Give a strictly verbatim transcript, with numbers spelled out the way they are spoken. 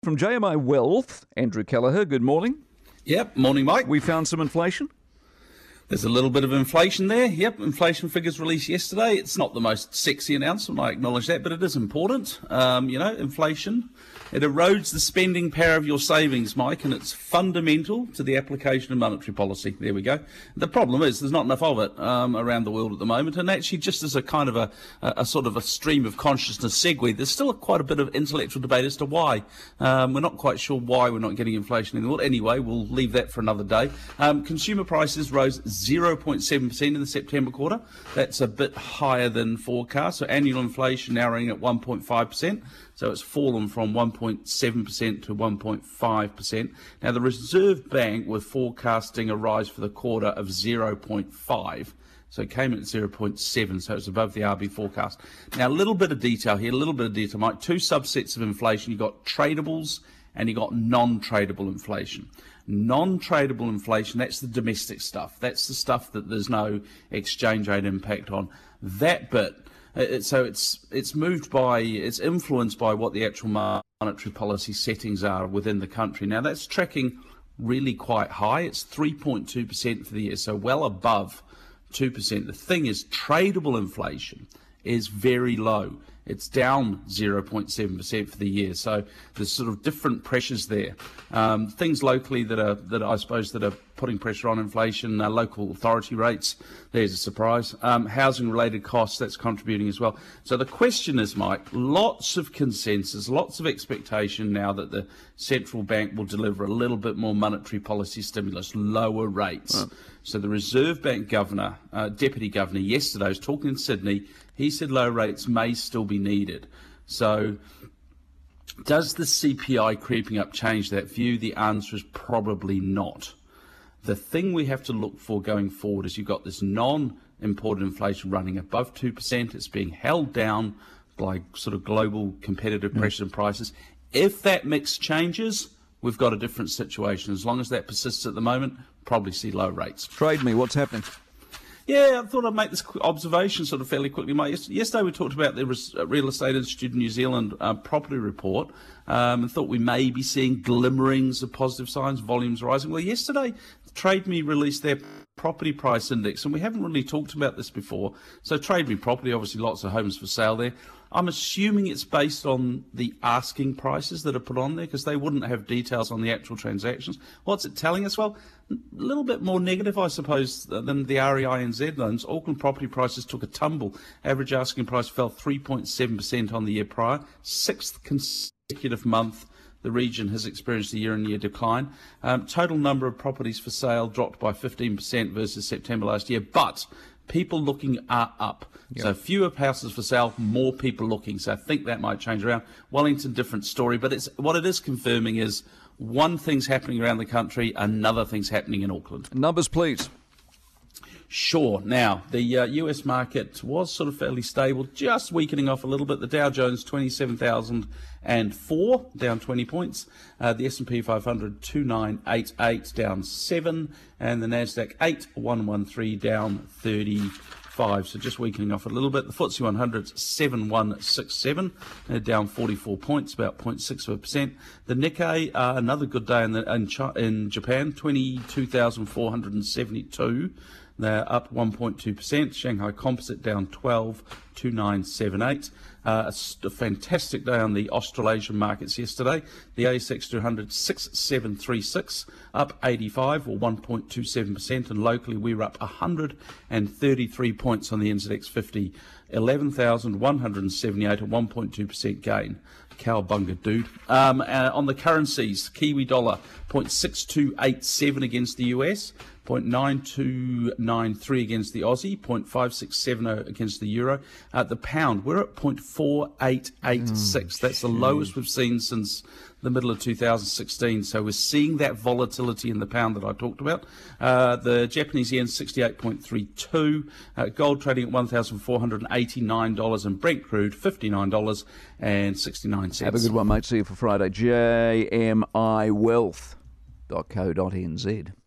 From J M I Wealth, Andrew Kelleher, good morning. Yep, morning, Mike. We found some inflation? There's a little bit of inflation there. Yep, inflation figures released yesterday. It's not the most sexy announcement, I acknowledge that, but it is important. Um, you know, inflation, it erodes the spending power of your savings, Mike, and it's fundamental to the application of monetary policy. There we go. The problem is there's not enough of it um, around the world at the moment, and actually just as a kind of a, a, a sort of a stream of consciousness segue, there's still quite a bit of intellectual debate as to why. Um, we're not quite sure why we're not getting inflation in the world. Anyway, we'll leave that for another day. Um, consumer prices rose zero point seven percent in the September quarter. That's a bit higher than forecast. So annual inflation now running at one point five percent. So it's fallen from one point seven percent to one point five percent. Now the Reserve Bank were forecasting a rise for the quarter of zero point five. So it came in at zero point seven, so it's above the R B forecast. Now a little bit of detail here, a little bit of detail, Mike. Two subsets of inflation. You've got tradables and you've got non-tradable inflation. Non-tradable inflation, that's the domestic stuff. That's the stuff that there's no exchange rate impact on. That bit, it, so it's it's moved by, it's influenced by what the actual monetary policy settings are within the country. Now that's tracking really quite high. It's three point two percent for the year, so well above two percent. The thing is, tradable inflation is very low. It's down zero point seven percent for the year. So there's sort of different pressures there. Um, things locally that are, that I suppose, that are putting pressure on inflation, uh, local authority rates, there's a surprise. Um, housing-related costs, that's contributing as well. So the question is, Mike, lots of consensus, lots of expectation now that the central bank will deliver a little bit more monetary policy stimulus, lower rates. Right. So the Reserve Bank governor, uh, deputy governor, yesterday was talking in Sydney. He said low rates may still be needed. So does the C P I creeping up change that view? The answer is probably not. The thing we have to look for going forward is you've got this non-imported inflation running above two percent. It's being held down by sort of global competitive pressures and prices. If that mix changes, we've got a different situation. As long as that persists at the moment, probably see low rates. Trade me, what's happening? Yeah, I thought I'd make this observation sort of fairly quickly. Yesterday we talked about the Real Estate Institute of New Zealand uh, property report um, and thought we may be seeing glimmerings of positive signs, volumes rising. Well, yesterday Trade Me released their property price index, and we haven't really talked about this before. So Trade Me property, obviously lots of homes for sale there. I'm assuming it's based on the asking prices that are put on there because they wouldn't have details on the actual transactions. What's it telling us? Well, a little bit more negative, I suppose, than the R E I N Z loans. Auckland property prices took a tumble. Average asking price fell three point seven percent on the year prior. Sixth consecutive month the region has experienced a year-on-year decline. Um, total number of properties for sale dropped by fifteen percent versus September last year, but people looking are up. Yep. So fewer houses for sale, more people looking. So I think that might change around. Wellington, different story, but it's what it is confirming is one thing's happening around the country, another thing's happening in Auckland. Numbers, please. Sure. Now, the uh, U S market was sort of fairly stable, just weakening off a little bit. The Dow Jones, twenty-seven thousand four, down twenty points. Uh, the S and P five hundred, two nine eight eight, down seven. And the NASDAQ, eight one one three, down thirty-five. So just weakening off a little bit. The F T S E one hundred, seven one six seven, uh, down forty-four points, about zero point six percent. The Nikkei, uh, another good day in, the, in, China, in Japan, twenty-two thousand four hundred seventy-two. They're up one point two percent. Shanghai Composite down twelve, two nine seven eight. Uh, a, a fantastic day on the Australasian markets yesterday. The A S X two hundred, six seven three six, up eighty-five or one point two seven percent. And locally we were up one hundred thirty-three points on the N Z X fifty, eleven thousand one hundred seventy-eight, a one point two percent gain. Cowabunga, dude. Um, uh, on the currencies, Kiwi dollar, zero point six two eight seven against the U S, zero point nine two nine three against the Aussie, zero point five six seven zero against the Euro. Uh, the pound, we're at zero point four eight eight six. Mm, That's the lowest we've seen since the middle of two thousand sixteen. So we're seeing that volatility in the pound that I talked about. Uh, the Japanese yen, sixty-eight point three two. Uh, gold trading at one thousand four hundred eighty-nine dollars, and Brent crude, fifty-nine dollars and sixty-nine cents. Have a good one, mate. See you for Friday. J M I Wealth dot co dot N Z.